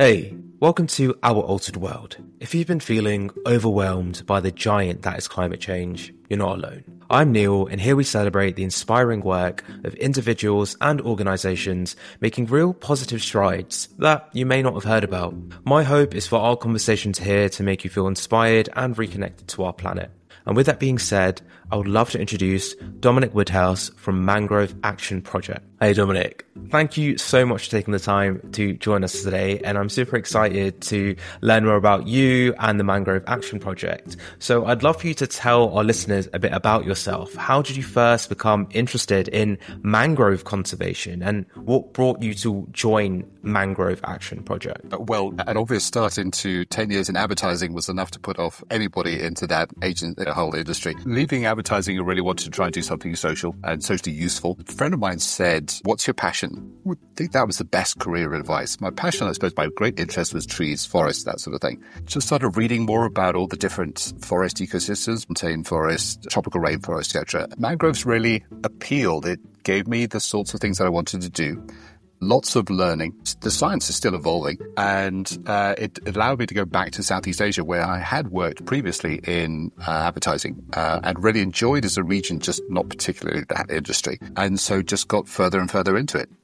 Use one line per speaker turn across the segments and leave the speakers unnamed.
Hey, welcome to Our Altered World. If you've been feeling overwhelmed by the giant that is climate change, you're not alone. I'm Neil, and here we celebrate the inspiring work of individuals and organisations making real positive strides that you may not have heard about. My hope is for our conversations here to make you feel inspired and reconnected to our planet. And with that being said, I would love to introduce Dominic Woodhouse from Mangrove Action Project. Hey Dominic, thank you so much for taking the time to join us today, and I'm super excited to learn more about you and the Mangrove Action Project. So I'd love for you to tell our listeners a bit about yourself. How did you first become interested in mangrove conservation, and what brought you to join Mangrove Action Project?
Well, an obvious start into 10 years in advertising was enough to put off anybody into that whole industry. Leaving advertising, I really wanted to try and do something social and socially useful. A friend of mine said, "What's your passion?" I think that was the best career advice. My passion, I suppose, my great interest was trees, forests, that sort of thing. Just started reading more about all the different forest ecosystems, montane forest, tropical rainforest, etc. Mangroves really appealed. It gave me the sorts of things that I wanted to do. Lots of learning. The science is still evolving, and it allowed me to go back to Southeast Asia, where I had worked previously in advertising and really enjoyed as a region, just not particularly that industry. And so just got further and further into it.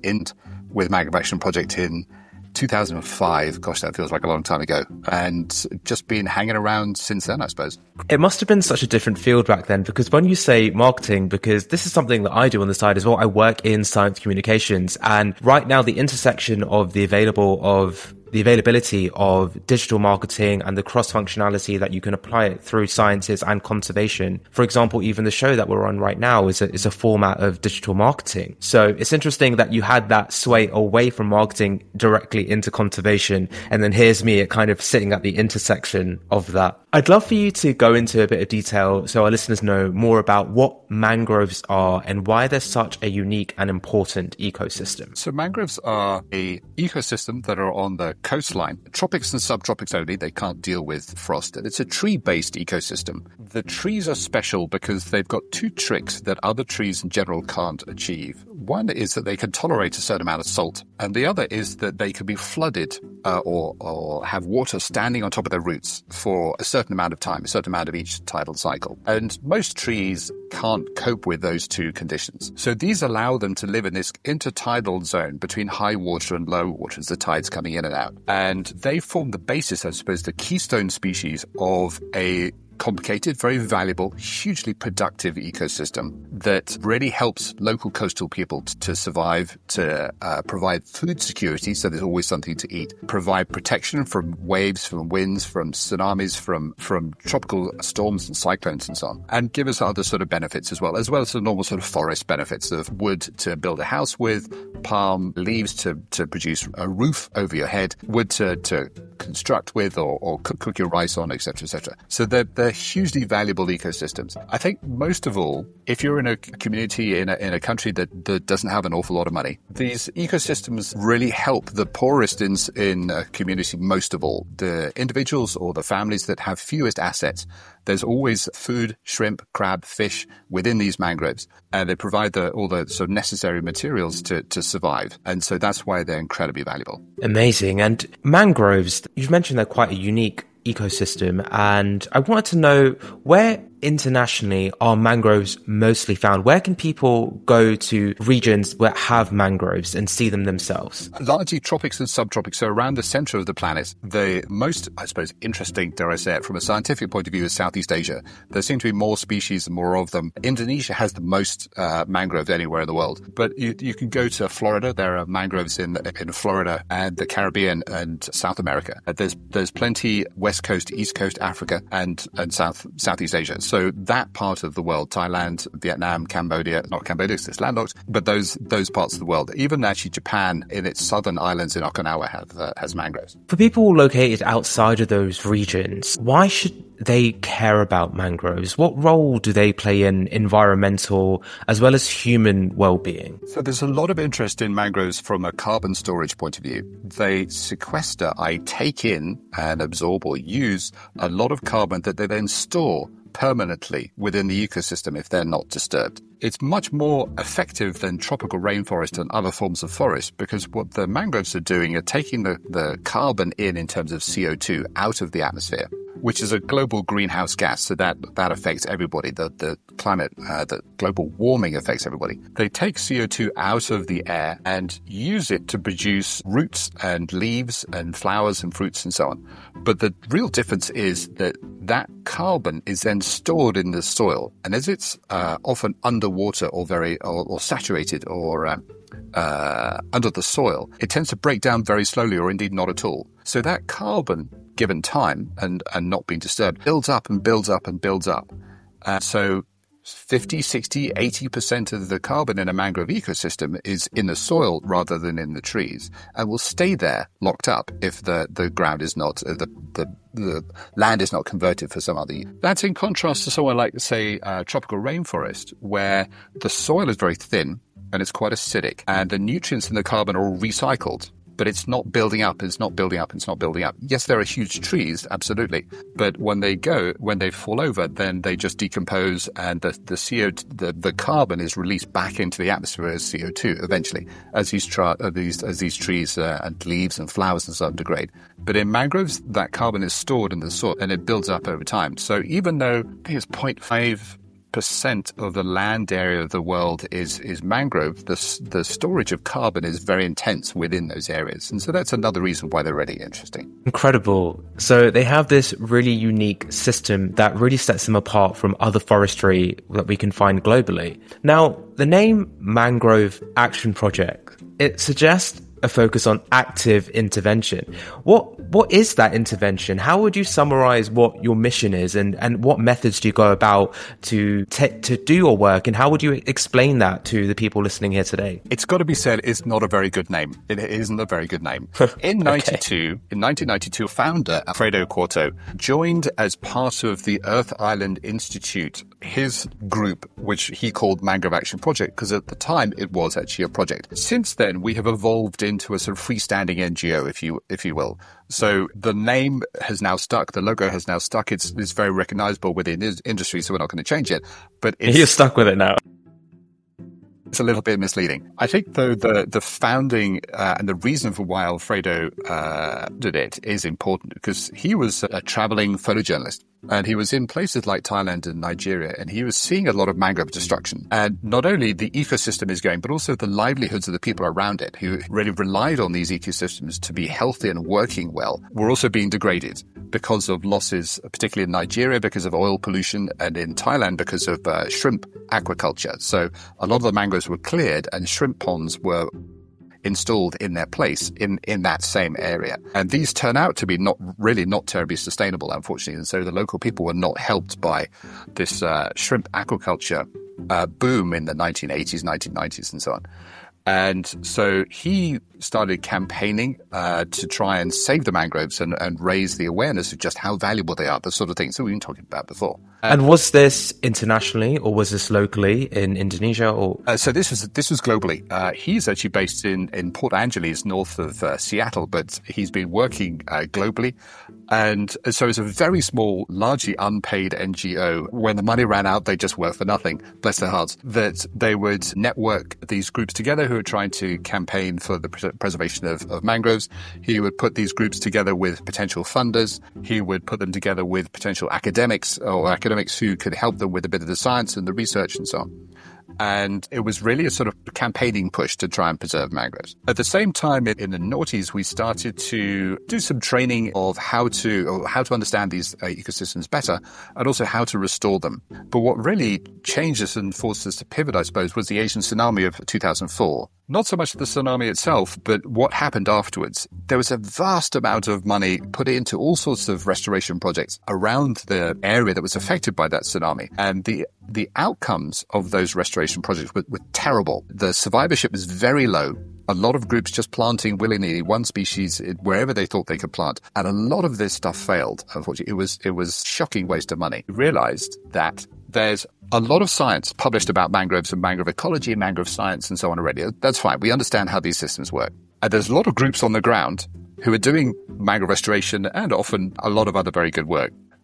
With Mangrove Action Project in 2005, gosh, that feels like a long time ago, and just been hanging around since then, I suppose.
It must have been such a different field back then, because when you say marketing, because this is something that I do on the side as well, I work in science communications, and right now the intersection of the availability of digital marketing and the cross-functionality that you can apply it through sciences and conservation. For example, even the show that we're on right now is a format of digital marketing. So it's interesting that you had that sway away from marketing directly into conservation. And then here's me kind of sitting at the intersection of that. I'd love for you to go into a bit of detail so our listeners know more about what mangroves are and why they're such a unique and important ecosystem.
So mangroves are a ecosystem that are on the coastline, tropics and subtropics only. They can't deal with frost. It's a tree-based ecosystem. The trees are special because they've got two tricks that other trees in general can't achieve. One is that they can tolerate a certain amount of salt, and the other is that they can be flooded or have water standing on top of their roots for a certain amount of time, a certain amount of each tidal cycle. And most trees can't cope with those two conditions. So these allow them to live in this intertidal zone between high water and low water as the tide's coming in and out. And they form the basis, I suppose, the keystone species of a complicated, very valuable, hugely productive ecosystem that really helps local coastal people to survive, to provide food security, so there's always something to eat, provide protection from waves, from winds, from tsunamis, from tropical storms and cyclones and so on, and give us other sort of benefits as well as the normal sort of forest benefits of wood to build a house with, palm leaves to produce a roof over your head, wood to construct with or cook your rice on, etc., etc. So they're hugely valuable ecosystems. I think most of all, if you're in a community in a country that doesn't have an awful lot of money, these ecosystems really help the poorest in a community most of all. The individuals or the families that have fewest assets, there's always food, shrimp, crab, fish within these mangroves, and they provide all the sort of necessary materials to survive. And so that's why they're incredibly valuable.
Amazing. And mangroves, you've mentioned they're quite a unique ecosystem, and I wanted to know, where internationally are mangroves mostly found? Where can people go to regions that have mangroves and see them themselves?
Largely tropics and subtropics, so around the center of the planet. The most, I suppose, interesting, dare I say it, from a scientific point of view is Southeast Asia. There seem to be more species and more of them. Indonesia has the most mangroves anywhere in the world. But you can go to Florida. There are mangroves in Florida and the Caribbean and South America. There's plenty West Coast, East Coast, Africa, and Southeast Asia. So that part of the world, Thailand, Vietnam, Cambodia, not Cambodia because it's landlocked, but those parts of the world. Even actually Japan in its southern islands in Okinawa has mangroves.
For people located outside of those regions, why should they care about mangroves? What role do they play in environmental as well as human well-being?
So there's a lot of interest in mangroves from a carbon storage point of view. They sequester, take in and absorb or use a lot of carbon that they then store permanently within the ecosystem if they're not disturbed. It's much more effective than tropical rainforest and other forms of forest, because what the mangroves are doing are taking the carbon in terms of CO2 out of the atmosphere, which is a global greenhouse gas. So that affects everybody. The climate, the global warming affects everybody. They take CO2 out of the air and use it to produce roots and leaves and flowers and fruits and so on. But the real difference is that carbon is then stored in the soil, and as it's often underwater or saturated or under the soil, it tends to break down very slowly, or indeed not at all. So that carbon, given time and not being disturbed, builds up and builds up and builds up. So 50, 60, 80% of the carbon in a mangrove ecosystem is in the soil rather than in the trees, and will stay there locked up if the ground is not, the land is not converted for some other use. That's in contrast to somewhere like, say, tropical rainforest, where the soil is very thin and it's quite acidic, and the nutrients in the carbon are all recycled. But it's not building up, it's not building up, it's not building up. Yes, there are huge trees, absolutely. But when they fall over, then they just decompose, and the carbon is released back into the atmosphere as CO2 eventually, as these trees and leaves and flowers and so on degrade. But in mangroves, that carbon is stored in the soil and it builds up over time. So even though I think it's 0.5% of the land area of the world is mangrove, the storage of carbon is very intense within those areas. And so that's another reason why they're really interesting.
Incredible. So they have this really unique system that really sets them apart from other forestry that we can find globally. Now, the name Mangrove Action Project, it suggests a focus on active intervention. What is that intervention? How would you summarize what your mission is, and what methods do you go about to do your work, and how would you explain that to the people listening here today?
It's got to be said, it's not a very good name. It isn't a very good name. In 1992, founder Alfredo Corto joined as part of the Earth Island Institute, his group, which he called Mangrove Action Project, because at the time it was actually a project. Since then, we have evolved into a sort of freestanding NGO, if you will. So the name has now stuck, the logo has now stuck. It's very recognizable within the industry, so we're not going to change it. But
you're stuck with it now.
It's a little bit misleading. I think, though, the founding and the reason for why Alfredo did it is important, because he was a traveling photojournalist. And he was in places like Thailand and Nigeria, and he was seeing a lot of mangrove destruction. And not only the ecosystem is going, but also the livelihoods of the people around it, who really relied on these ecosystems to be healthy and working well, were also being degraded because of losses, particularly in Nigeria because of oil pollution, and in Thailand because of shrimp aquaculture. So a lot of the mangroves were cleared and shrimp ponds were installed in their place in that same area. And these turn out to be not terribly sustainable, unfortunately. And so the local people were not helped by this shrimp aquaculture boom in the 1980s, 1990s, and so on. And so he started campaigning to try and save the mangroves and raise the awareness of just how valuable they are, the sort of things that we've been talking about before.
And was this internationally, or was this locally in Indonesia? Or
so this was globally. He's actually based in Port Angeles, north of Seattle, but he's been working globally. And so it's a very small, largely unpaid NGO. When the money ran out, they just worked for nothing, bless their hearts, that they would network these groups together who are trying to campaign for the preservation of mangroves. He would put these groups together with potential funders. He would put them together with potential academics who could help them with a bit of the science and the research and so on. And it was really a sort of campaigning push to try and preserve mangroves. At the same time, in the noughties, we started to do some training of how to understand these ecosystems better, and also how to restore them. But what really changed us and forced us to pivot, I suppose, was the Asian tsunami of 2004. Not so much the tsunami itself, but what happened afterwards. There was a vast amount of money put into all sorts of restoration projects around the area that was affected by that tsunami. And the outcomes of those restoration projects were terrible. The survivorship was very low. A lot of groups just planting willy-nilly one species wherever they thought they could plant. And a lot of this stuff failed, unfortunately. It was shocking waste of money. We realized that there's a lot of science published about mangroves and mangrove ecology and mangrove science and so on already. That's fine. We understand how these systems work. And there's a lot of groups on the ground who are doing mangrove restoration and often a lot of other very good work.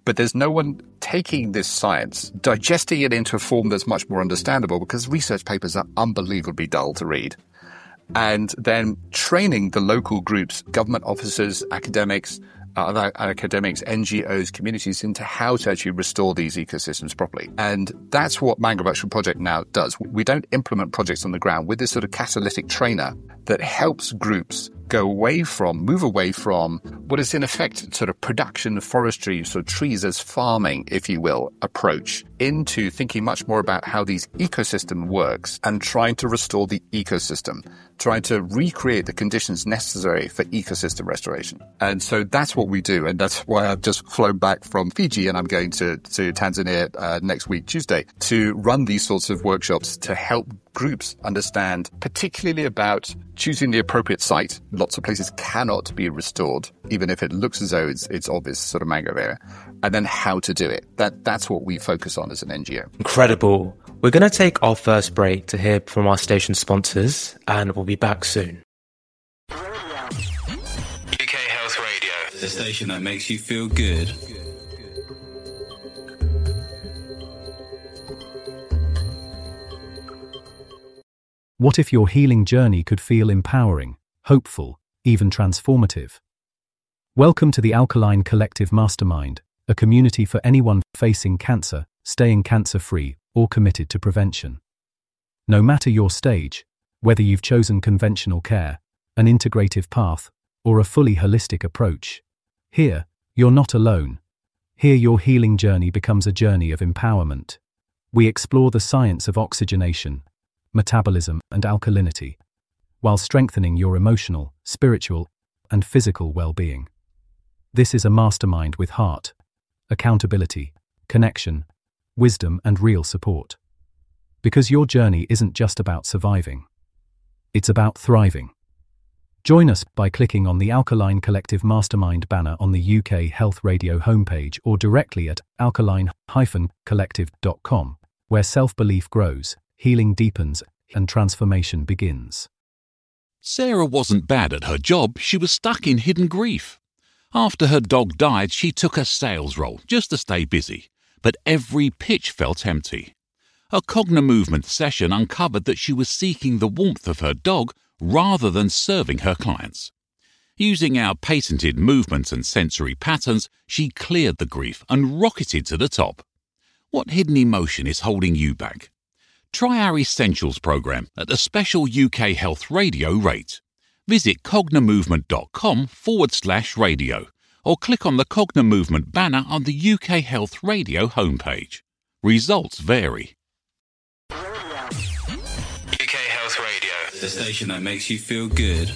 But there's no one taking this science, digesting it into a form that's much more understandable, because research papers are unbelievably dull to read. And then training the local groups, government officers, academics, NGOs, communities into how to actually restore these ecosystems properly. And that's what Mangrove Action Project now does. We don't implement projects on the ground. We're this sort of catalytic trainer that helps groups move away from what is in effect sort of production, forestry, sort of trees as farming, if you will, approach, into thinking much more about how these ecosystem works and trying to restore the ecosystem, trying to recreate the conditions necessary for ecosystem restoration. And so that's what we do. And that's why I've just flown back from Fiji and I'm going to Tanzania next week, Tuesday, to run these sorts of workshops to help groups understand, particularly about choosing the appropriate site. Lots of places cannot be restored, even if it looks as though it's obvious sort of mangrove area, and then how to do it. That's what we focus on as an NGO.
Incredible. We're going to take our first break to hear from our station sponsors, and we'll be back soon.
UK Health Radio, the station that makes you feel good.
What if your healing journey could feel empowering, hopeful, even transformative? Welcome to the Alkaline Collective Mastermind, a community for anyone facing cancer, staying cancer-free, or committed to prevention. No matter your stage, whether you've chosen conventional care, an integrative path, or a fully holistic approach, here, you're not alone. Here your healing journey becomes a journey of empowerment. We explore the science of oxygenation, metabolism, and alkalinity, while strengthening your emotional, spiritual, and physical well-being. This is a mastermind with heart, accountability, connection, wisdom, and real support. Because your journey isn't just about surviving. It's about thriving. Join us by clicking on the Alkaline Collective Mastermind banner on the UK Health Radio homepage or directly at alkaline-collective.com, where self-belief grows, healing deepens, and transformation begins.
Sarah wasn't bad at her job, she was stuck in hidden grief. After her dog died, she took a sales role just to stay busy, but every pitch felt empty. A Cognimovement session uncovered that she was seeking the warmth of her dog rather than serving her clients. Using our patented movement and sensory patterns, she cleared the grief and rocketed to the top. What hidden emotion is holding you back? Try our Essentials program at a special UK Health Radio rate. Visit cognimovement.com/radio or click on the Cognimovement banner on the UK Health Radio homepage. Results vary.
UK Health Radio, the station that makes you feel good.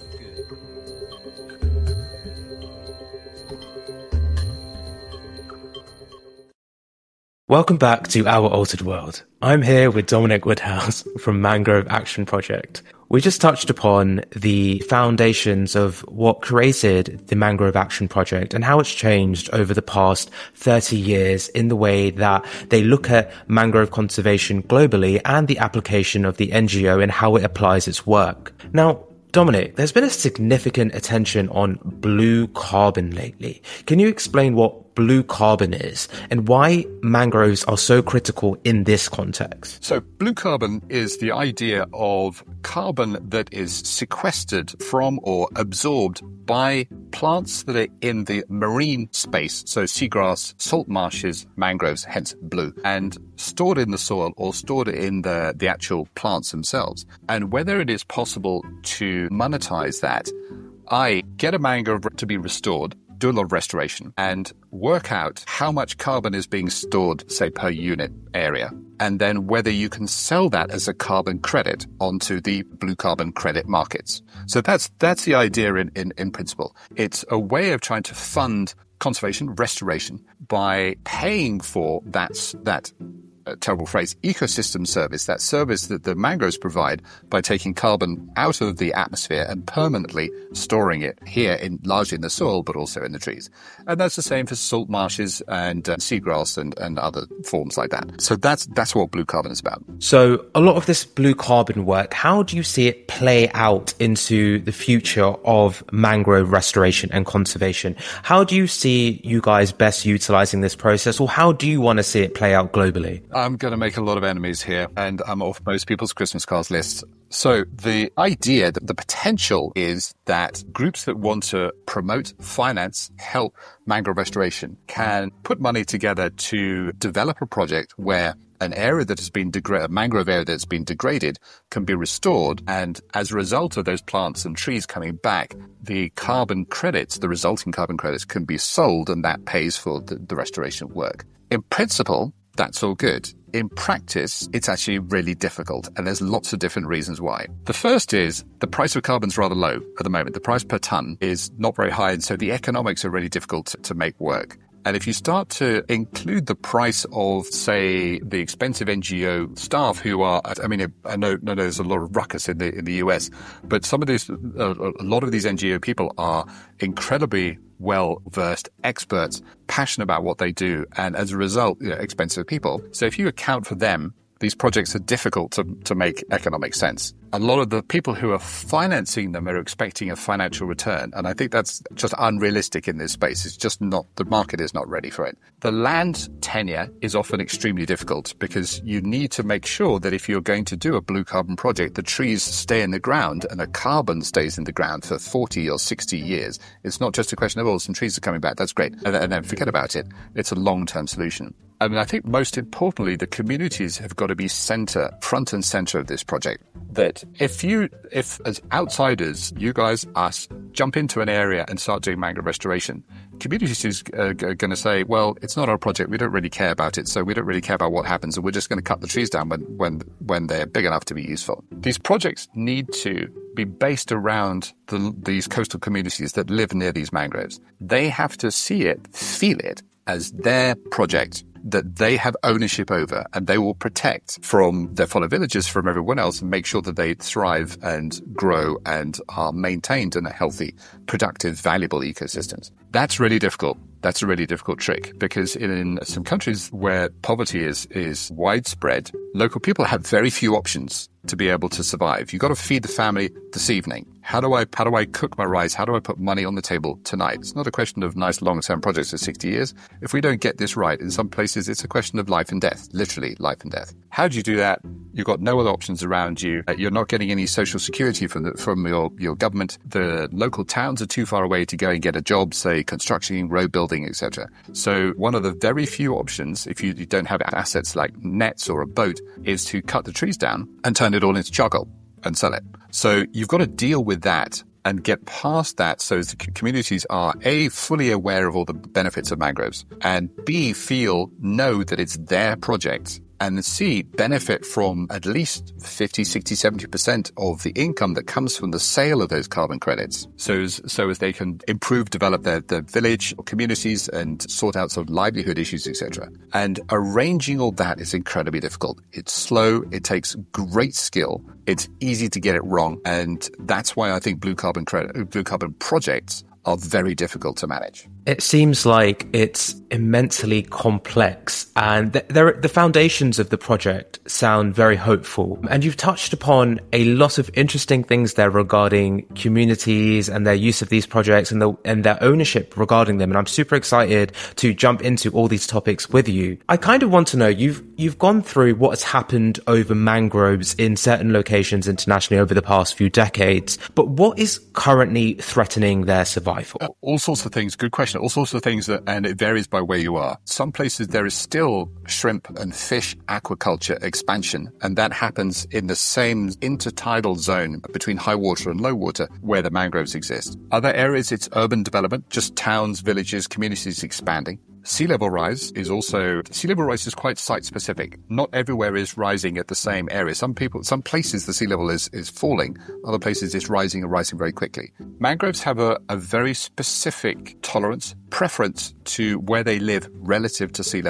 Welcome back to Our Altered World. I'm here with Dominic Woodhouse from Mangrove Action Project. We just touched upon the foundations of what created the Mangrove Action Project and how it's changed over the past 30 years in the way that they look at mangrove conservation globally and the application of the NGO and how it applies its work. Now, Dominic, there's been a significant attention on blue carbon lately. Can you explain what blue carbon is and why mangroves are so critical in this context?
So blue carbon is the idea of carbon that is sequestered from or absorbed by plants that are in the marine space, so seagrass, salt marshes, mangroves, hence blue, and stored in the soil or stored in the actual plants themselves. And whether it is possible to monetize that, I get a mangrove to be restored, do a lot of restoration, and work out how much carbon is being stored, say, per unit area, and then whether you can sell that as a carbon credit onto the blue carbon credit markets. So that's the idea in principle. It's a way of trying to fund conservation, restoration, by paying for that a terrible phrase, ecosystem service, that service that the mangroves provide by taking carbon out of the atmosphere and permanently storing it here largely in the soil, but also in the trees. And that's the same for salt marshes and seagrass and other forms like that. So that's what blue carbon is about.
So a lot of this blue carbon work, how do you see it play out into the future of mangrove restoration and conservation? How do you see you guys best utilizing this process, or how do you want to see it play out globally?
I'm going to make a lot of enemies here, and I'm off most people's Christmas cards lists. So the idea, that the potential is that groups that want to promote, finance, help mangrove restoration can put money together to develop a project where an area that has been a mangrove area that's been degraded can be restored. And as a result of those plants and trees coming back, the carbon credits, the resulting carbon credits, can be sold, and that pays for the restoration work. In principle, that's all good. In practice, it's actually really difficult, and there's lots of different reasons why. The first is the price of carbon is rather low at the moment. The price per ton is not very high, and so the economics are really difficult to make work. And if you start to include the price of, say, the expensive NGO staff who are, I know there's a lot of ruckus in the US, but a lot of these NGO people are incredibly well-versed experts, passionate about what they do, and as a result, expensive people. So if you account for them, these projects are difficult to make economic sense. A lot of the people who are financing them are expecting a financial return, and I think that's just unrealistic in this space. It's just not, the market is not ready for it. The land tenure is often extremely difficult because you need to make sure that if you're going to do a blue carbon project, the trees stay in the ground and the carbon stays in the ground for 40 or 60 years. It's not just a question of, oh, some trees are coming back, that's great, and then forget about it. It's a long-term solution. I mean, I think most importantly, the communities have got to be front and center of this project. That if as outsiders, you guys, us, jump into an area and start doing mangrove restoration, communities are going to say, well, it's not our project, we don't really care about it, so we don't really care about what happens, and we're just going to cut the trees down when they're big enough to be useful. These projects need to be based around these coastal communities that live near these mangroves. They have to see it, feel it as their project that they have ownership over, and they will protect from their fellow villagers, from everyone else, and make sure that they thrive and grow and are maintained in a healthy, productive, valuable ecosystems. That's really difficult. That's a really difficult trick, because in some countries where poverty is widespread, local people have very few options to be able to survive. You've got to feed the family this evening. How do I cook my rice? How do I put money on the table tonight? It's not a question of nice long-term projects for 60 years. If we don't get this right, in some places, it's a question of life and death, literally life and death. How do you do that? You've got no other options around you. You're not getting any social security from your government. The local towns are too far away to go and get a job, say construction, road building, etc. So one of the very few options, if you don't have assets like nets or a boat, is to cut the trees down and turn it all into charcoal and sell it. So you've got to deal with that and get past that, so the communities are A, fully aware of all the benefits of mangroves, and B, know that it's their project, and C, benefit from at least 50, 60, 70% of the income that comes from the sale of those carbon credits. So as they can develop their village or communities and sort out sort of livelihood issues, etc. And arranging all that is incredibly difficult. It's slow. It takes great skill. It's easy to get it wrong. And that's why I think blue carbon projects are very difficult to manage.
It seems like it's immensely complex, and the foundations of the project sound very hopeful. And you've touched upon a lot of interesting things there regarding communities and their use of these projects and their ownership regarding them. And I'm super excited to jump into all these topics with you. I kind of want to know, you've gone through what has happened over mangroves in certain locations internationally over the past few decades, but what is currently threatening their survival?
All sorts of things. Good question. All sorts of things, and it varies by where you are. Some places there is still shrimp and fish aquaculture expansion, and that happens in the same intertidal zone between high water and low water where the mangroves exist. Other areas, it's urban development, just towns, villages, communities expanding. Sea level rise is quite site specific. Not everywhere is rising at the same area. Some places the sea level is falling. Other places it's rising and rising very quickly. Mangroves have a very specific tolerance, preference to where they live relative to sea level.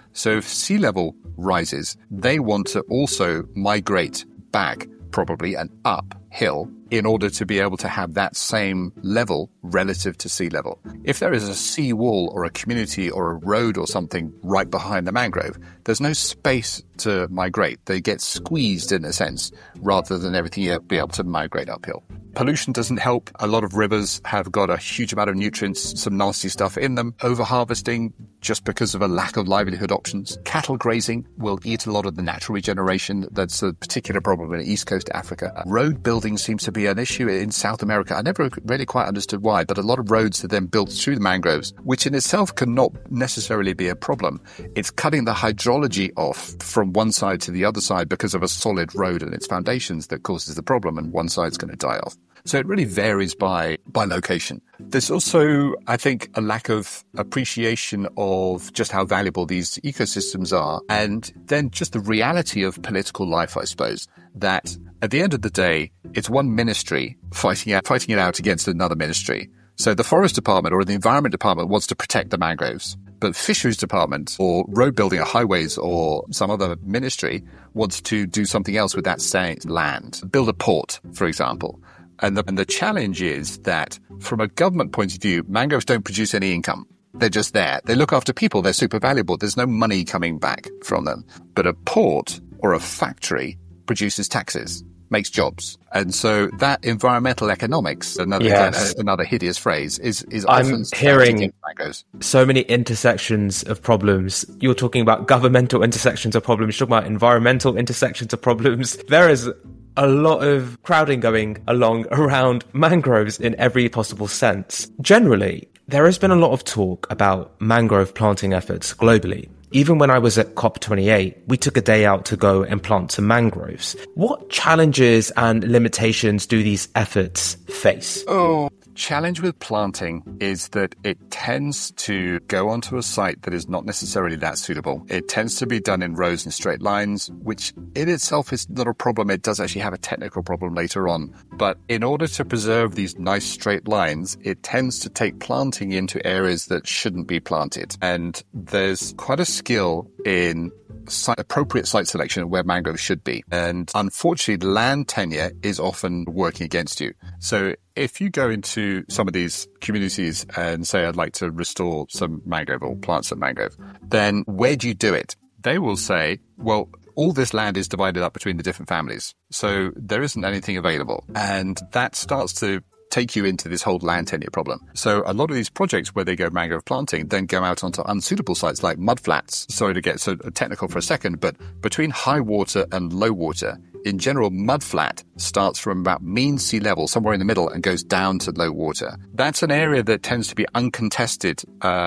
So if sea level rises, they want to also migrate back, probably, and uphill in order to be able to have that same level relative to sea level. If there is a sea wall or a community or a road or something right behind the mangrove, there's no space to migrate. They get squeezed in a sense, rather than everything be able to migrate uphill. Pollution doesn't help. A lot of rivers have got a huge amount of nutrients, some nasty stuff in them. Overharvesting, just because of a lack of livelihood options. Cattle grazing will eat a lot of the natural regeneration. That's a particular problem in East Coast Africa. Road building seems to be an issue in South America. I never really quite understood why, but a lot of roads are then built through the mangroves, which in itself cannot necessarily be a problem. It's cutting the hydrology off from one side to the other side because of a solid road and its foundations that causes the problem, and one side's going to die off. So it really varies by location. There's also, I think, a lack of appreciation of just how valuable these ecosystems are, and then just the reality of political life, I suppose, that at the end of the day, it's one ministry fighting it out against another ministry. So the Forest Department or the Environment Department wants to protect the mangroves, but Fisheries Department or road building or highways or some other ministry wants to do something else with that same land, build a port, for example. And the challenge is that from a government point of view, mangroves don't produce any income. They're just there. They look after people. They're super valuable. There's no money coming back from them. But a port or a factory produces taxes, makes jobs. And so that environmental economics, another hideous phrase, is often
hearing so many intersections of problems. You're talking about governmental intersections of problems. You're talking about environmental intersections of problems. There is a lot of crowding going along around mangroves in every possible sense. Generally, there has been a lot of talk about mangrove planting efforts globally. Even when I was at COP28, we took a day out to go and plant some mangroves. What challenges and limitations do these efforts face?
Challenge with planting is that it tends to go onto a site that is not necessarily that suitable. It tends to be done in rows and straight lines, which in itself is not a problem. It does actually have a technical problem later on. But in order to preserve these nice straight lines, it tends to take planting into areas that shouldn't be planted. And there's quite a skill in appropriate site selection where mangroves should be. And unfortunately, land tenure is often working against you. So if you go into some of these communities and say, I'd like to restore some mangrove or plant some mangrove, then where do you do it? They will say, well, all this land is divided up between the different families, so there isn't anything available. And that starts to take you into this whole land tenure problem. So a lot of these projects where they go mangrove planting then go out onto unsuitable sites like mudflats. Sorry to get so technical for a second, but between high water and low water, in general, mudflat starts from about mean sea level, somewhere in the middle, and goes down to low water. That's an area that tends to be uncontested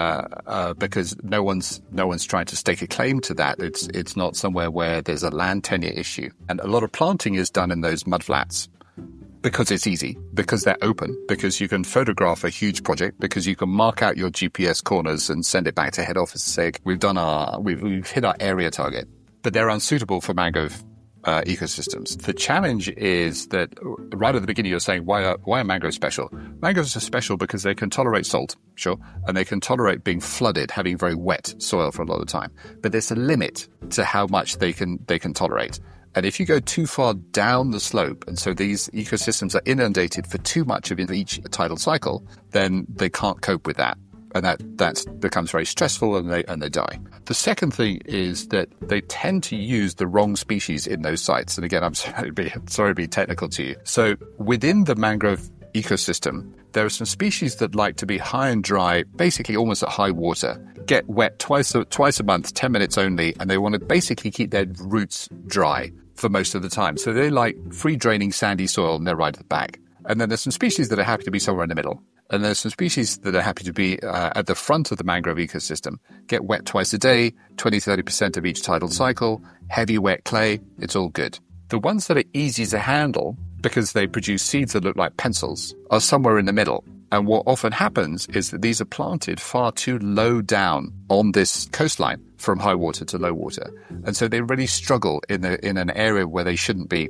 because no one's trying to stake a claim to that. It's not somewhere where there's a land tenure issue. And a lot of planting is done in those mudflats. Because it's easy, because they're open, because you can photograph a huge project, because you can mark out your GPS corners and send it back to head office and say, we've hit our area target. But they're unsuitable for mangrove ecosystems. The challenge is that right at the beginning you're saying, why are mangroves special? Mangroves are special because they can tolerate salt, sure, and they can tolerate being flooded, having very wet soil for a lot of time. But there's a limit to how much they can tolerate. And if you go too far down the slope, and so these ecosystems are inundated for too much of each tidal cycle, then they can't cope with that. And that becomes very stressful and they die. The second thing is that they tend to use the wrong species in those sites. And again, I'm sorry to be technical to you. So within the mangrove ecosystem, there are some species that like to be high and dry, basically almost at high water, get wet twice a month, 10 minutes only, and they want to basically keep their roots dry for most of the time. So they like free-draining sandy soil and they're right at the back. And then there's some species that are happy to be somewhere in the middle. And there's some species that are happy to be at the front of the mangrove ecosystem, get wet twice a day, 20-30% of each tidal cycle, heavy wet clay, it's all good. The ones that are easy to handle, because they produce seeds that look like pencils, are somewhere in the middle. And what often happens is that these are planted far too low down on this coastline from high water to low water. And so they really struggle in an area where they shouldn't be.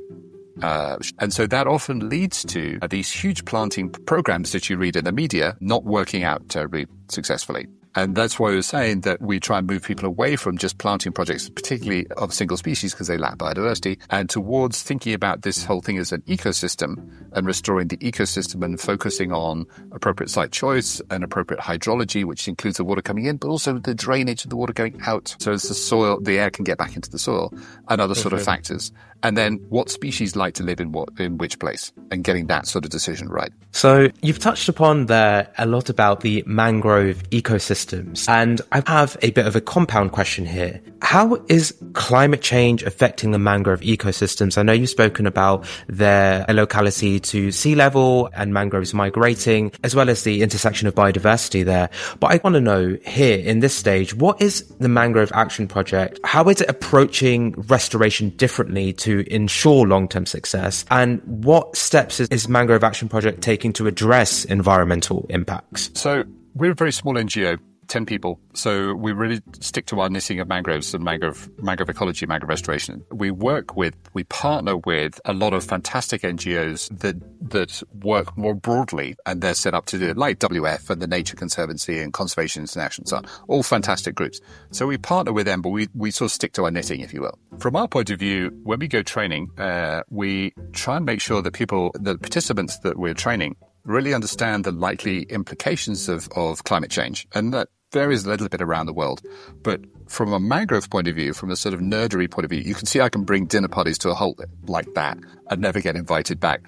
And so that often leads to these huge planting programs that you read in the media not working out terribly successfully. And that's why we were saying that we try and move people away from just planting projects, particularly of single species because they lack biodiversity, and towards thinking about this whole thing as an ecosystem and restoring the ecosystem and focusing on appropriate site choice and appropriate hydrology, which includes the water coming in, but also the drainage of the water going out. So as the soil, the air can get back into the soil and other sort of factors. And then what species like to live in which place, and getting that sort of decision right.
So you've touched upon there a lot about the mangrove ecosystems, and I have a bit of a compound question here. How is climate change affecting the mangrove ecosystems? I know you've spoken about their locality to sea level and mangroves migrating, as well as the intersection of biodiversity there. But I want to know here in this stage, what is the Mangrove Action Project? How is it approaching restoration differently to ensure long-term success? And what steps is Mangrove Action Project taking to address environmental impacts?
So we're a very small NGO, 10 people. So we really stick to our knitting of mangroves and mangrove ecology, mangrove restoration. We partner with a lot of fantastic NGOs that work more broadly, and they're set up to do it, like WF and the Nature Conservancy and Conservation International, so on, all fantastic groups. So we partner with them, but we sort of stick to our knitting, if you will. From our point of view, when we go training, we try and make sure that the participants that we're training really understand the likely implications of climate change. And that varies a little bit around the world. But from a mangrove point of view, from a sort of nerdery point of view, you can see I can bring dinner parties to a halt like that and never get invited back.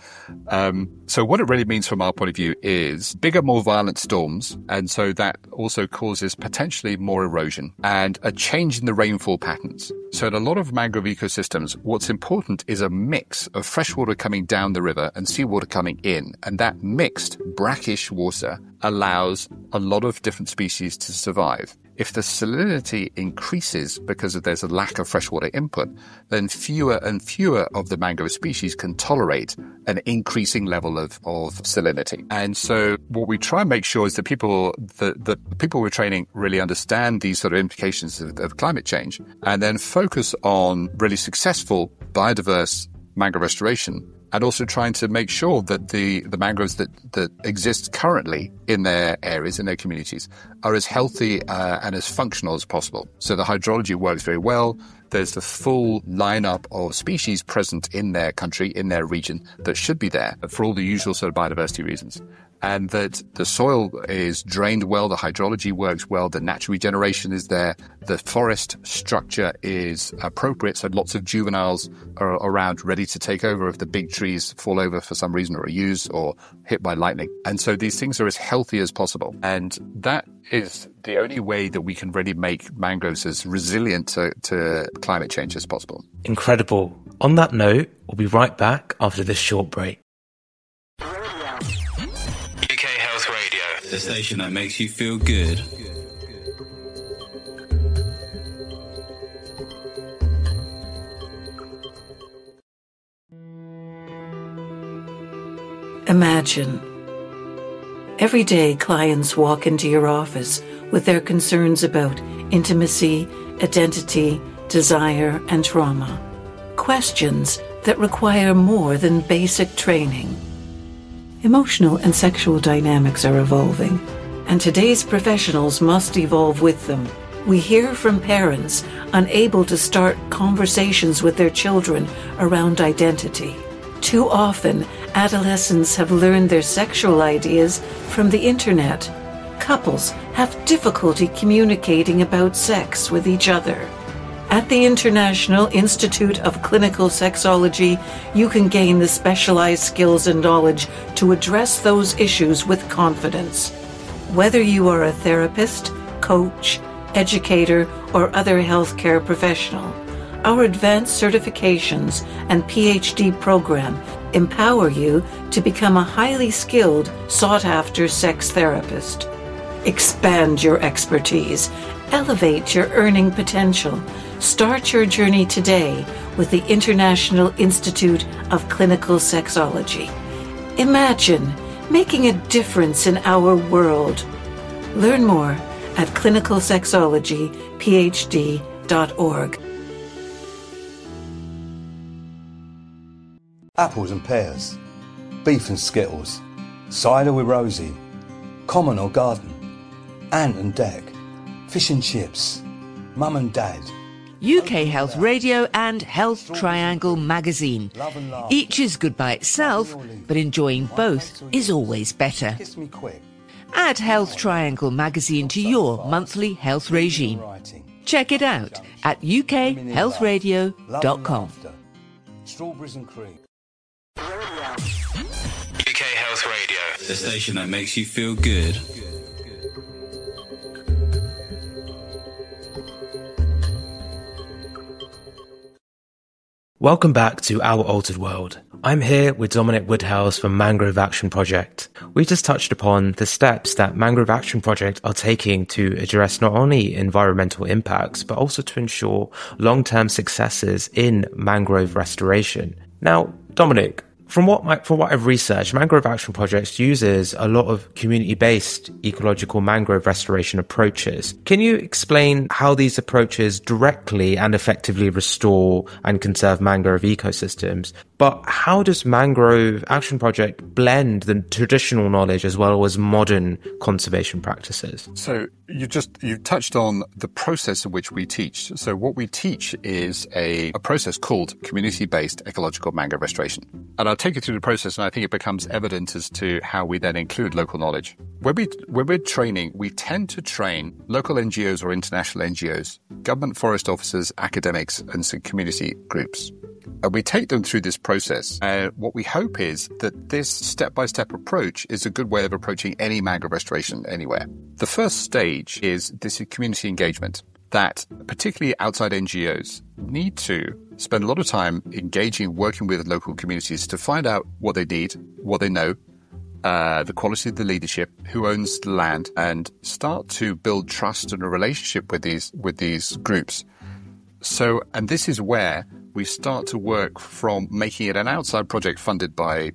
So what it really means from our point of view is bigger, more violent storms. And so that also causes potentially more erosion and a change in the rainfall patterns. So in a lot of mangrove ecosystems, what's important is a mix of fresh water coming down the river and seawater coming in. And that mixed brackish water allows a lot of different species to survive. If the salinity increases because there's a lack of freshwater input, then fewer and fewer of the mangrove species can tolerate an increasing level of salinity. And so what we try and make sure is that the people we're training really understand these sort of implications of climate change, and then focus on really successful biodiverse mangrove restoration, and also trying to make sure that the mangroves that exist currently in their areas, in their communities, are as healthy and as functional as possible. So the hydrology works very well. There's the full lineup of species present in their country, in their region, that should be there for all the usual sort of biodiversity reasons. And that the soil is drained well, the hydrology works well, the natural regeneration is there, the forest structure is appropriate, so lots of juveniles are around ready to take over if the big trees fall over for some reason or are used or hit by lightning. And so these things are as healthy as possible. And that is the only way that we can really make mangroves as resilient to climate change as possible.
Incredible. On that note, we'll be right back after this short break.
UK Health Radio, the station that makes you feel good.
Imagine. Every day, clients walk into your office with their concerns about intimacy, identity, desire, and trauma. Questions that require more than basic training. Emotional and sexual dynamics are evolving, and today's professionals must evolve with them. We hear from parents unable to start conversations with their children around identity. Too often, adolescents have learned their sexual ideas from the internet. Couples have difficulty communicating about sex with each other. At the International Institute of Clinical Sexology, you can gain the specialized skills and knowledge to address those issues with confidence. Whether you are a therapist, coach, educator, or other healthcare professional, our advanced certifications and PhD program empower you to become a highly skilled, sought-after sex therapist. Expand your expertise. Elevate your earning potential. Start your journey today with the International Institute of Clinical Sexology. Imagine making a difference in our world. Learn more at clinicalsexologyphd.org.
Apples and pears, beef and skittles, cider with Rosie, common or garden, ant and deck, fish and chips, mum and dad.
UK Health Radio and Health Triangle magazine. Each is good by itself, but enjoying both is always better.
Kiss me quick.
Add Health Triangle magazine to your monthly health regime. Check it out at ukhealthradio.com.
Strawberries and cream.
UK Health Radio, the station that makes you feel good.
Welcome back to Our Altered World. I'm here with Dominic Woodhouse from Mangrove Action Project. We just touched upon the steps that Mangrove Action Project are taking to address not only environmental impacts, but also to ensure long-term successes in mangrove restoration. Now, Dominic, from what I've researched, Mangrove Action Project uses a lot of community-based ecological mangrove restoration approaches. Can you explain how these approaches directly and effectively restore and conserve mangrove ecosystems? But how does Mangrove Action Project blend the traditional knowledge as well as modern conservation practices?
So you touched on the process in which we teach. So what we teach is a process called community-based ecological mangrove restoration. And I'll take you through the process, and I think it becomes evident as to how we then include local knowledge. When we're training, we tend to train local NGOs or international NGOs, government forest officers, academics, and some community groups. And we take them through this process. What we hope is that this step-by-step approach is a good way of approaching any mangrove restoration anywhere. The first stage is this community engagement that particularly outside NGOs need to spend a lot of time engaging, working with local communities to find out what they need, what they know, the quality of the leadership, who owns the land, and start to build trust and a relationship with these groups. So, and this is where we start to work from making it an outside project funded by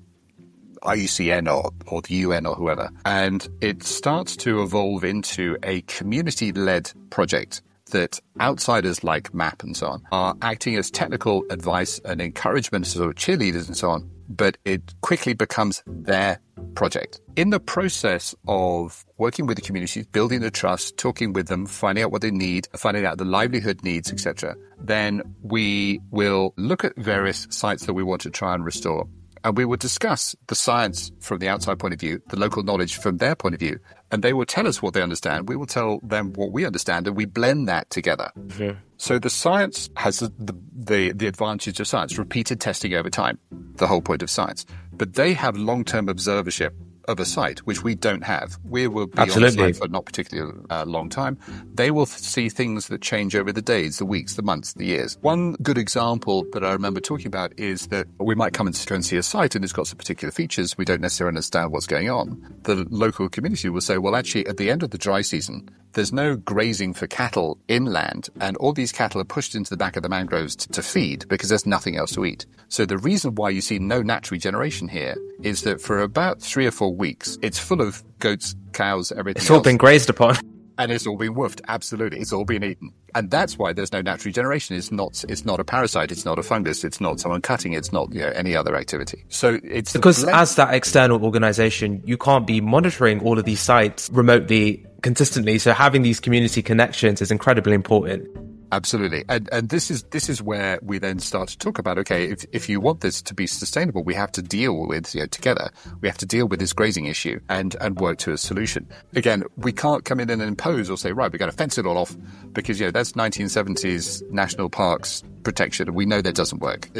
IUCN or the UN or whoever. And it starts to evolve into a community-led project that outsiders like MAP and so on are acting as technical advice and encouragement, sort of cheerleaders and so on. But it quickly becomes their project. In the process of working with the communities, building the trust, talking with them, finding out what they need, finding out the livelihood needs, etc., then we will look at various sites that we want to try and restore. And we will discuss the science from the outside point of view, the local knowledge from their point of view, and they will tell us what they understand. We will tell them what we understand, and we blend that together. Mm-hmm. So the science has the advantage of science, repeated testing over time, the whole point of science. But they have long-term observership of a site, which we don't have. We will be on site for not particularly long time. They will see things that change over the days, the weeks, the months, the years. One good example that I remember talking about is that we might come and go and see a site and it's got some particular features. We don't necessarily understand what's going on. The local community will say, well, actually, at the end of the dry season, there's no grazing for cattle inland, and all these cattle are pushed into the back of the mangroves to feed because there's nothing else to eat. So the reason why you see no natural regeneration here is that for about 3 or 4 weeks, it's full of goats, cows, everything
It's all been grazed upon.
And it's all been woofed. Absolutely. It's all been eaten. And that's why there's no natural regeneration. It's not a parasite. It's not a fungus. It's not someone cutting. It's not any other activity. So it's
because as that external organization, you can't be monitoring all of these sites remotely consistently. So having these community connections is incredibly important.
Absolutely. And this is where we then start to talk about, okay, if you want this to be sustainable, we have to deal with, together, we have to deal with this grazing issue and work to a solution. Again, we can't come in and impose or say, right, we're going to fence it all off because, that's 1970s national parks protection. We know that doesn't work.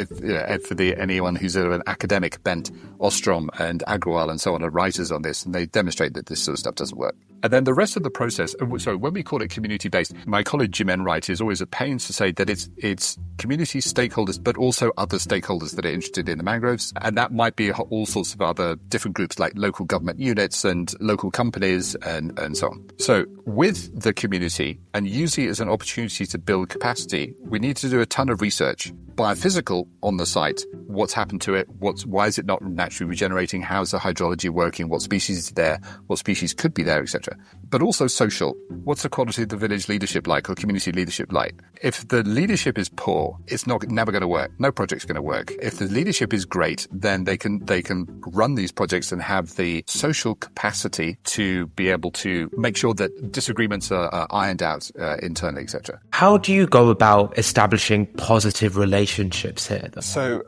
Anyone who's an academic bent, Ostrom and Agrawal and so on are writers on this, and they demonstrate that this sort of stuff doesn't work. And then the rest of the process, so when we call it community-based, my colleague Jim Enright is always at pains to say that it's community stakeholders, but also other stakeholders that are interested in the mangroves. And that might be all sorts of other different groups like local government units and local companies and so on. So with the community and using it as an opportunity to build capacity, we need to do a ton of research. biophysical on the site. What's happened to it? Why is it not naturally regenerating? How's the hydrology working? What species is there? What species could be there, etc. But also social. What's the quality of the village leadership like, or community leadership like? If the leadership is poor, it's never going to work. No project's going to work. If the leadership is great, then they can run these projects and have the social capacity to be able to make sure that disagreements are ironed out internally, etc.
How do you go about establishing positive relationships here, though?
So,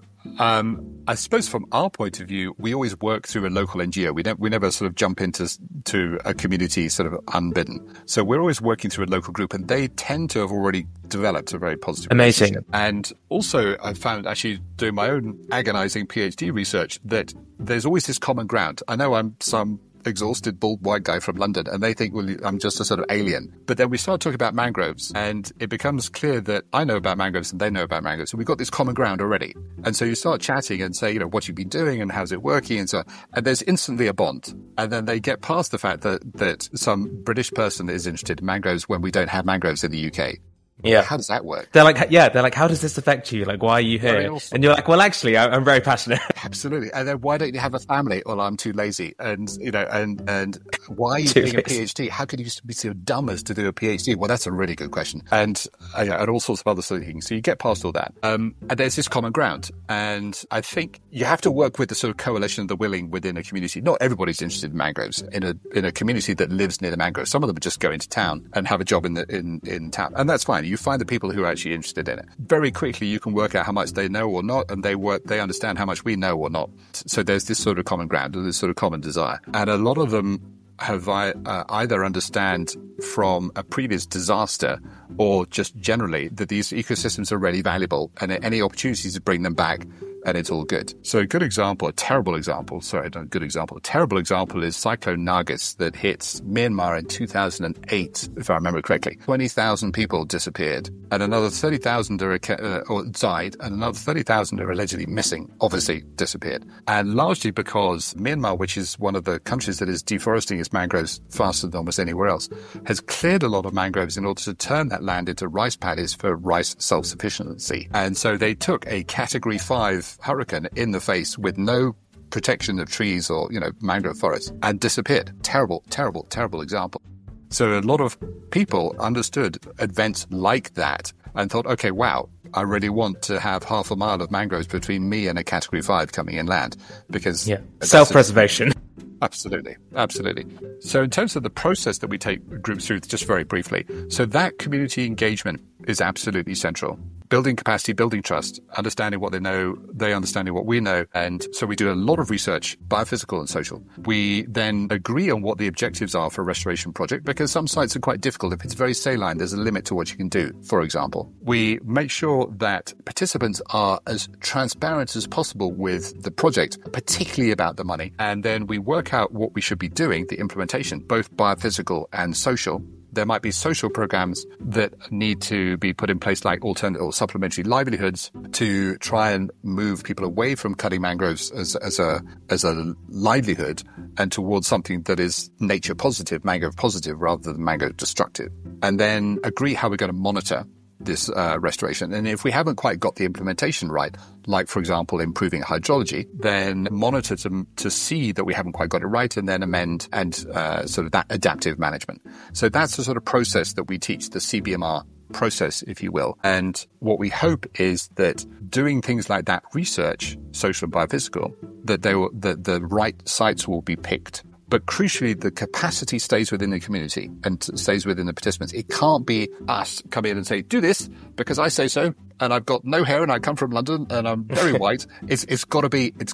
I suppose from our point of view, we always work through a local NGO. We never sort of jump into a community sort of unbidden. So we're always working through a local group, and they tend to have already developed a very positive relationship. And also, I found, actually doing my own agonizing PhD research, that there's always this common ground. I know I'm some exhausted bald white guy from London, and they think, well, I'm just a sort of alien. But then we start talking about mangroves, and it becomes clear that I know about mangroves and they know about mangroves. So we've got this common ground already. And so you start chatting and say, what you've been doing and how's it working and so on. And there's instantly a bond. And then they get past the fact that some British person is interested in mangroves when we don't have mangroves in the UK.
Yeah.
How does that work?
They're like, how does this affect you? Like, why are you here? And you're like, well, actually, I'm very passionate.
Absolutely. And then why don't you have a family? Well, I'm too lazy. And, and why are you doing a PhD? How could you be so dumb as to do a PhD? Well, that's a really good question. And all sorts of other sort of things. So you get past all that. And there's this common ground. And I think you have to work with the sort of coalition of the willing within a community. Not everybody's interested in mangroves in a community that lives near the mangroves. Some of them just go into town and have a job in town. And that's fine. You find the people who are actually interested in it. Very quickly, you can work out how much they know or not, and they understand how much we know or not. So there's this sort of common ground, this sort of common desire. And a lot of them have either understand from a previous disaster or just generally that these ecosystems are really valuable and any opportunities to bring them back, and it's all good. So a terrible example is Cyclone Nargis that hit Myanmar in 2008, if I remember correctly. 20,000 people disappeared, and another 30,000 died, and another 30,000 are allegedly missing, obviously disappeared. And largely because Myanmar, which is one of the countries that is deforesting its mangroves faster than almost anywhere else, has cleared a lot of mangroves in order to turn that land into rice paddies for rice self-sufficiency. And so they took a Category 5 hurricane in the face with no protection of trees or, mangrove forests, and disappeared. Terrible, terrible, terrible example. So a lot of people understood events like that and thought, okay, wow, I really want to have half a mile of mangroves between me and a Category 5 coming inland, because
self-preservation.
Absolutely. Absolutely. So in terms of the process that we take groups through, just very briefly, so that community engagement is absolutely central. Building capacity, building trust, understanding what they know, they understanding what we know. And so we do a lot of research, biophysical and social. We then agree on what the objectives are for a restoration project, because some sites are quite difficult. If it's very saline, there's a limit to what you can do, for example. We make sure that participants are as transparent as possible with the project, particularly about the money. And then we work out what we should be doing, the implementation, both biophysical and social. There might be social programs that need to be put in place, like alternate or supplementary livelihoods, to try and move people away from cutting mangroves as a livelihood and towards something that is nature positive, mangrove positive, rather than mangrove destructive. And then agree how we're going to monitor this restoration. And if we haven't quite got the implementation right, like, for example, improving hydrology, then monitor to see that we haven't quite got it right, and then amend and sort of that adaptive management. So that's the sort of process that we teach, the CBMR process, if you will. And what we hope is that doing things like that research, social and biophysical, that the right sites will be picked. But crucially, the capacity stays within the community and stays within the participants. It can't be us come in and say, do this because I say so, and I've got no hair and I come from London and I'm very white. It's got to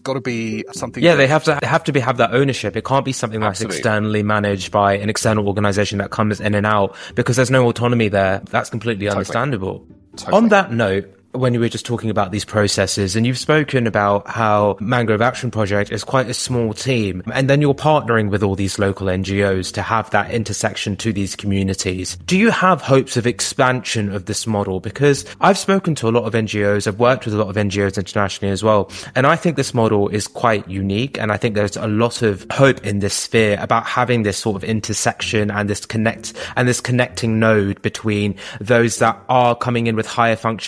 be something.
Yeah, they have to have that ownership. It can't be something that's externally managed by an external organization that comes in and out, because there's no autonomy there. That's completely understandable. Totally. On that note, when you were just talking about these processes, and you've spoken about how Mangrove Action Project is quite a small team, and then you're partnering with all these local NGOs to have that intersection to these communities. Do you have hopes of expansion of this model? Because I've spoken to a lot of NGOs, I've worked with a lot of NGOs internationally as well, and I think this model is quite unique, and I think there's a lot of hope in this sphere about having this sort of intersection and this connecting node between those that are coming in with higher functionality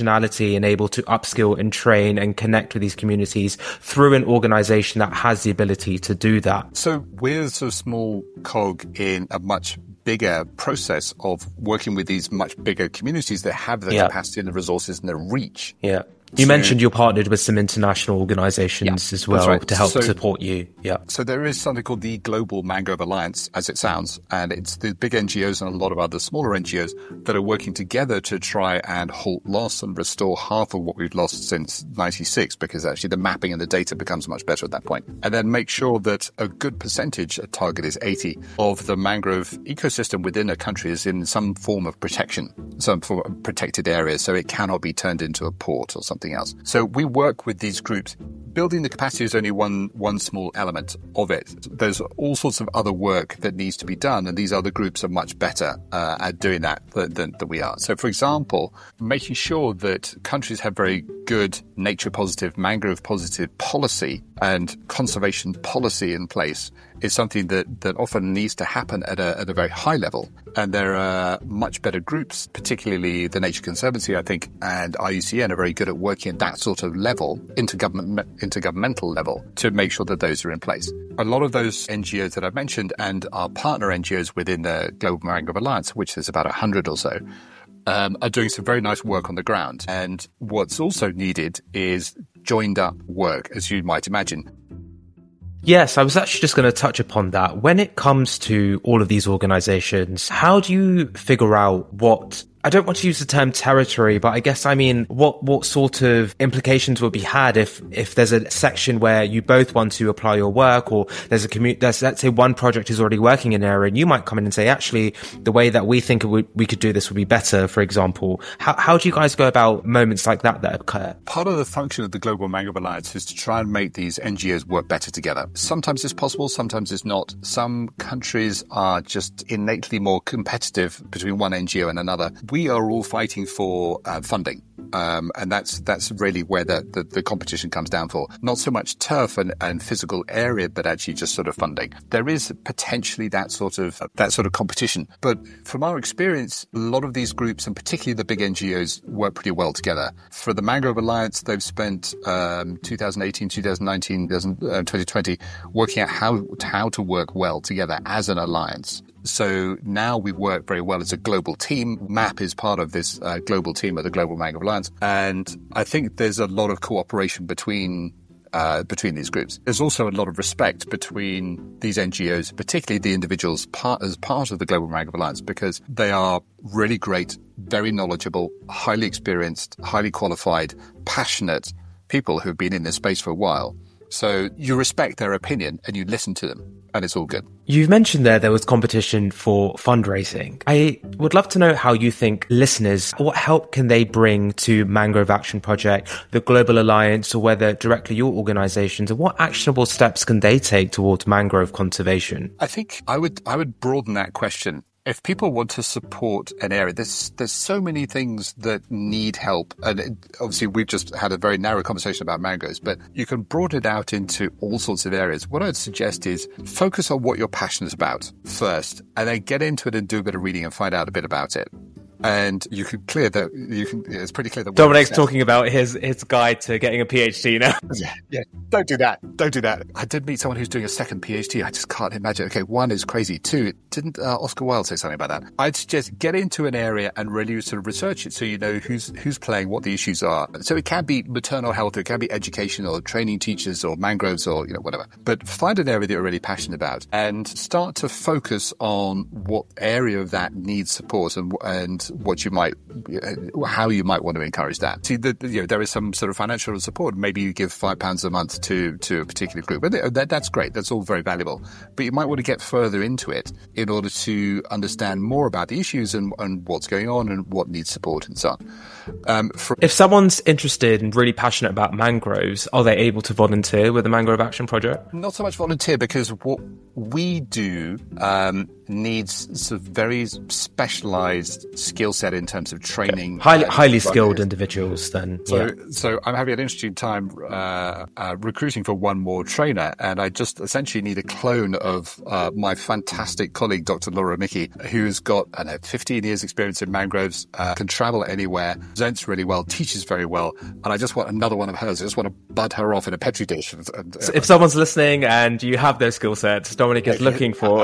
being able to upskill and train and connect with these communities through an organization that has the ability to do that?
So we're a small cog in a much bigger process of working with these much bigger communities that have the capacity and the resources and the reach.
Yeah. You mentioned you're partnered with some international organizations as well to help support you. Yeah.
So there is something called the Global Mangrove Alliance, as it sounds, and it's the big NGOs and a lot of other smaller NGOs that are working together to try and halt loss and restore half of what we've lost since 96, because actually the mapping and the data becomes much better at that point. And then make sure that a good percentage, a target is 80, of the mangrove ecosystem within a country is in some form of protection, some form of protected area, so it cannot be turned into a port or something else. So we work with these groups. Building the capacity is only one small element of it. There's all sorts of other work that needs to be done, and these other groups are much better at doing that than we are. So, for example, making sure that countries have very good nature-positive, mangrove-positive policy and conservation policy in place is something that often needs to happen at a very high level. And there are much better groups, particularly the Nature Conservancy, I think, and IUCN are very good at working at that sort of level, intergovernmental level, to make sure that those are in place. A lot of those NGOs that I've mentioned and our partner NGOs within the Global Mangrove Alliance, which is about 100 or so, are doing some very nice work on the ground. And what's also needed is joined up work, as you might imagine.
Yes, I was actually just going to touch upon that. When it comes to all of these organizations, how do you figure out what, I don't want to use the term territory, but I guess I mean what sort of implications would be had if there's a section where you both want to apply your work, or there's let's say one project is already working in an area and you might come in and say, actually, the way that we think we could do this would be better, for example. How do you guys go about moments like that occur?
Part of the function of the Global Mangrove Alliance is to try and make these NGOs work better together. Sometimes it's possible, sometimes it's not. Some countries are just innately more competitive between one NGO and another. We are all fighting for funding. And that's really where the competition comes down for. Not so much turf and physical area, but actually just sort of funding. There is potentially that sort of competition. But from our experience, a lot of these groups, and particularly the big NGOs, work pretty well together. For the Mangrove Alliance, they've spent 2018, 2019, 2020 working out how to work well together as an alliance. So now we work very well as a global team. MAP is part of this global team of the Global Mangrove Alliance. And I think there's a lot of cooperation between these groups. There's also a lot of respect between these NGOs, particularly the individuals as part of the Global Mangrove Alliance, because they are really great, very knowledgeable, highly experienced, highly qualified, passionate people who've been in this space for a while. So you respect their opinion and you listen to them, and it's all good.
You've mentioned there was competition for fundraising. I would love to know how you think listeners, what help can they bring to Mangrove Action Project, the Global Alliance, or whether directly your organizations, and what actionable steps can they take towards mangrove conservation?
I think I would broaden that question. If people want to support an area, there's so many things that need help. And obviously, we've just had a very narrow conversation about mangroves, but you can broaden it out into all sorts of areas. What I'd suggest is focus on what you're passionate about first, and then get into it and do a bit of reading and find out a bit about it. And it's pretty clear that
Dominic's talking about his guide to getting a PhD now.
Yeah. Don't do that. I did meet someone who's doing a second PhD. I just can't imagine. Okay, one is crazy. Two, didn't Oscar Wilde say something about that? I'd suggest get into an area and really sort of research it so you know who's playing, what the issues are. So it can be maternal health, it can be education or training teachers or mangroves or whatever. But find an area that you're really passionate about and start to focus on what area of that needs support and what you might, how you might want to encourage that. See, there is some sort of financial support. Maybe you give £5 a month to a particular group. That's great. That's all very valuable. But you might want to get further into it in order to understand more about the issues and what's going on and what needs support and so on.
If someone's interested and really passionate about mangroves, are they able to volunteer with the Mangrove Action Project?
Not so much volunteer, because what we do needs sort of very specialized skill set in terms of training.
Highly skilled individuals then.
So I'm having an interesting time recruiting for one more trainer, and I just essentially need a clone of my fantastic colleague, Dr. Laura Mickey, who's got 15 years experience in mangroves, can travel anywhere, presents really well, teaches very well, and I just want another one of hers. I just want to bud her off in a petri dish.
So if someone's listening and you have those skill sets, Dominic is looking for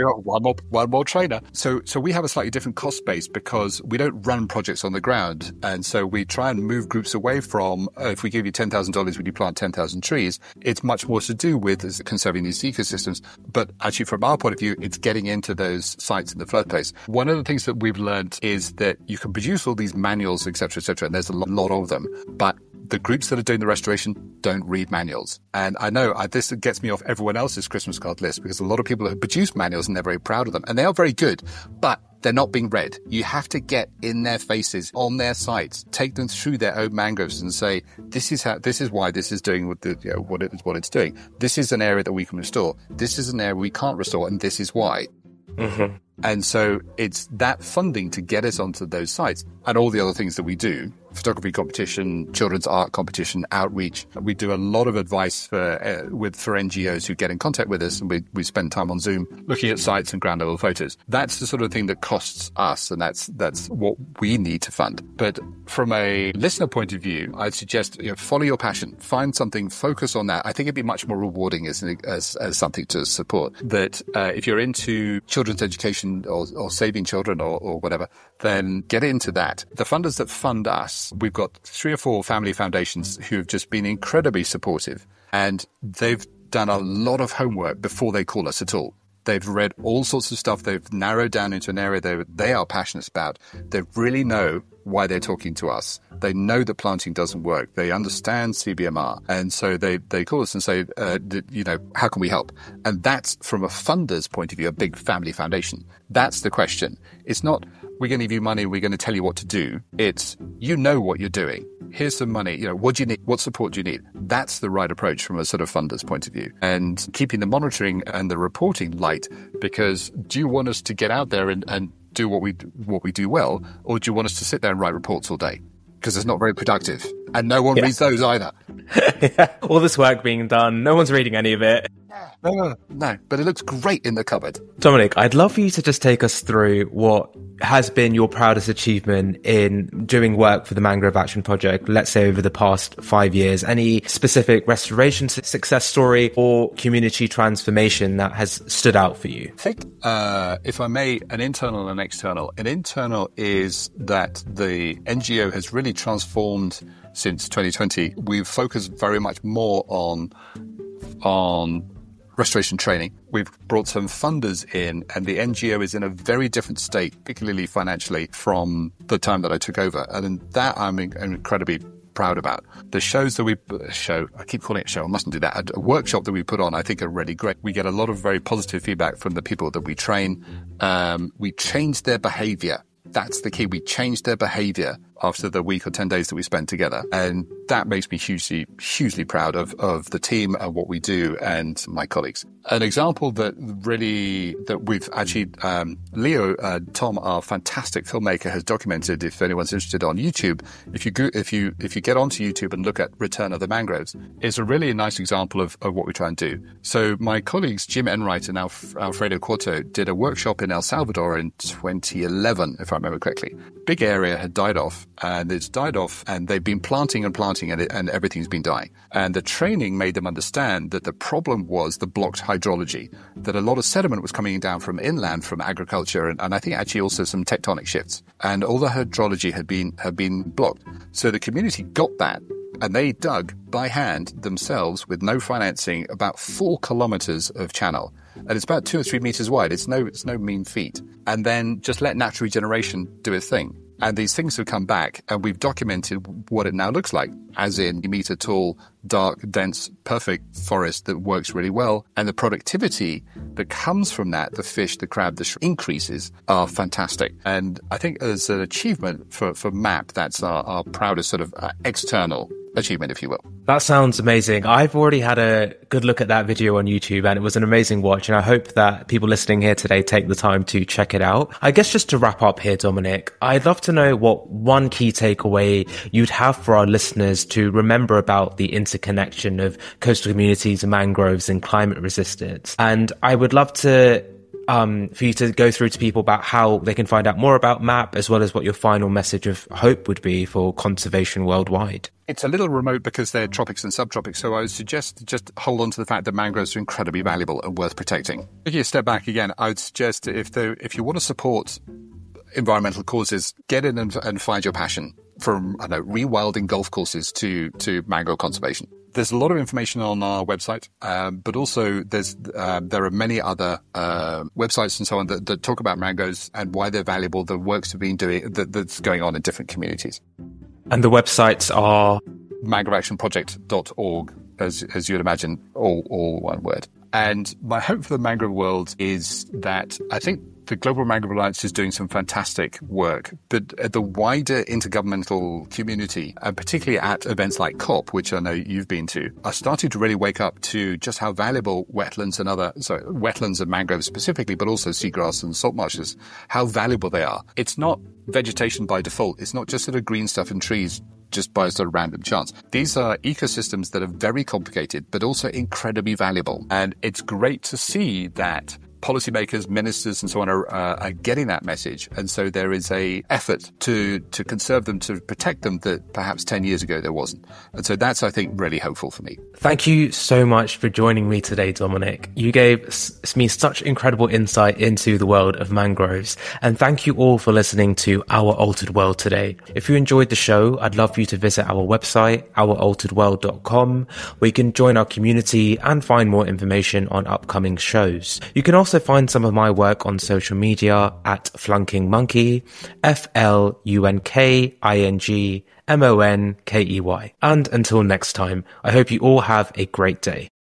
one more trainer. So we have a slightly different cost base because we don't run projects on the ground, and so we try and move groups away from if we give you $10,000 when you plant 10,000 trees, it's much more to do with conserving these ecosystems. But actually, from our point of view, it's getting into those sites in the first place. One of the things that we've learned is that you can produce all these manuals, etc., and there's a lot of them, but the groups that are doing the restoration don't read manuals. And I know this gets me off everyone else's Christmas card list because a lot of people have produced manuals and they're very proud of them. And they are very good, but they're not being read. You have to get in their faces, on their sites, take them through their own mangroves and say, this is why this is doing what it's doing. This is an area that we can restore. This is an area we can't restore, and this is why.
Mm-hmm.
And so it's that funding to get us onto those sites and all the other things that we do. Photography competition, children's art competition, outreach. We do a lot of advice for NGOs who get in contact with us, and we spend time on Zoom looking at sites and ground level photos. That's the sort of thing that costs us, and that's what we need to fund. But from a listener point of view, I'd suggest follow your passion, find something, focus on that. I think it'd be much more rewarding as something to support. That if you're into children's education or saving children or whatever, then get into that. The funders that fund us, we've got 3 or 4 family foundations who have just been incredibly supportive, and they've done a lot of homework before they call us at all. They've read all sorts of stuff. They've narrowed down into an area they are passionate about. They really know why they're talking to us. They know that planting doesn't work. They understand CBMR. And so they call us and say, how can we help? And that's, from a funder's point of view, a big family foundation. That's the question. It's not, we're going to give you money, we're going to tell you what to do. It's, what you're doing. Here's some money. What do you need? What support do you need? That's the right approach from a sort of funder's point of view. And keeping the monitoring and the reporting light, because do you want us to get out there and do what we do well, or do you want us to sit there and write reports all day? Because it's not very productive, and no one reads those either.
All this work being done, no one's reading any of it.
No, but it looks great in the cupboard.
Dominic, I'd love for you to just take us through what has been your proudest achievement in doing work for the Mangrove Action Project, let's say over the past 5 years. Any specific restoration success story or community transformation that has stood out for you?
I think, if I may, an internal and external. An internal is that the NGO has really transformed since 2020. We've focused very much more on restoration training. We've brought some funders in, and the NGO is in a very different state, particularly financially, from the time that I took over. And in that, I'm incredibly proud about. The shows that I keep calling it a show, I mustn't do that. A workshop that we put on, I think, are really great. We get a lot of very positive feedback from the people that we train. We change their behavior. That's the key. We changed their behavior after the week or 10 days that we spent together. And that makes me hugely proud of the team and what we do and my colleagues. An example that we've actually, Leo, Tom, our fantastic filmmaker, has documented, if anyone's interested, on YouTube. If you get onto YouTube and look at Return of the Mangroves, it's a really nice example of what we try and do. So my colleagues, Jim Enright and Alfredo Corto, did a workshop in El Salvador in 2011, if I remember correctly. Big area had died off, and it's died off, and they've been planting and everything's been dying. And the training made them understand that the problem was the blocked hydrology, that a lot of sediment was coming down from inland, from agriculture, and I think actually also some tectonic shifts. And all the hydrology had been blocked. So the community got that, and they dug by hand themselves, with no financing, about 4 kilometers of channel. And it's about 2 or 3 meters wide. It's no mean feat. And then just let natural regeneration do its thing. And these things have come back, and we've documented what it now looks like, as in a meter tall, dark, dense, perfect forest that works really well. And the productivity that comes from that, the fish, the crab, the shrimp, increases are fantastic. And I think as an achievement for MAP, that's our proudest sort of external achievement, if you will.
That sounds amazing. I've already had a good look at that video on YouTube and it was an amazing watch. And I hope that people listening here today take the time to check it out. I guess just to wrap up here, Dominic, I'd love to know what one key takeaway you'd have for our listeners to remember about the interconnection of coastal communities and mangroves and climate resistance. And I would love to for you to go through to people about how they can find out more about MAP, as well as what your final message of hope would be for conservation worldwide.
It's a little remote because they're tropics and subtropics, so I would suggest just hold on to the fact that mangroves are incredibly valuable and worth protecting. Taking a step back again, I would suggest if you want to support environmental causes, get in and find your passion, from rewilding golf courses to mangrove conservation. There's a lot of information on our website, but also there are many other websites and so on that talk about mangroves and why they're valuable, the works we've been doing that's going on in different communities.
And the websites are
mangroveactionproject.org, as you'd imagine, all one word. And my hope for the mangrove world is that I think the Global Mangrove Alliance is doing some fantastic work, but the wider intergovernmental community, and particularly at events like COP, which I know you've been to, are starting to really wake up to just how valuable wetlands and mangroves specifically, but also seagrass and salt marshes, how valuable they are. It's not vegetation by default. It's not just sort of green stuff and trees just by sort of random chance. These are ecosystems that are very complicated, but also incredibly valuable. And it's great to see that policymakers, ministers, and so on are getting that message. And so there is a effort to conserve them, to protect them, that perhaps 10 years ago there wasn't. And so that's, I think, really hopeful for me.
Thank you so much for joining me today, Dominic. You gave me such incredible insight into the world of mangroves. And thank you all for listening to Our Altered World today. If you enjoyed the show, I'd love for you to visit our website, ouralteredworld.com, where you can join our community and find more information on upcoming shows. You can also find some of my work on social media at Flunking Monkey, FLUNKINGMONKEY. And until next time, I hope you all have a great day.